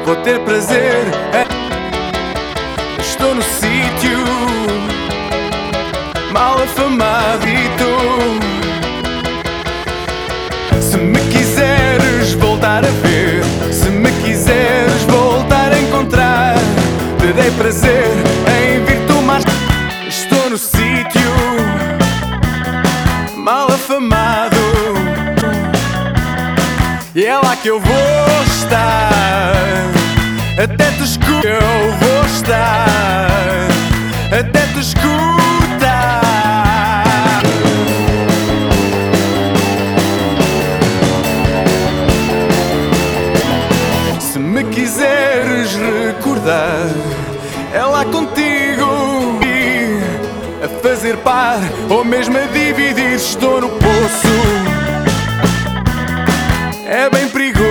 vou ter prazer. Estou no sítio mal afamado. Se me quiseres voltar a ver, se me quiseres voltar a encontrar, terei prazer em vir tomar. Estou no sítio mal afamado, e é lá que eu vou estar, até te escutar. Eu vou estar, até te escutar. Se me quiseres recordar, é lá contigo, a fazer par ou mesmo a dividir. Estou no poço, é bem perigoso.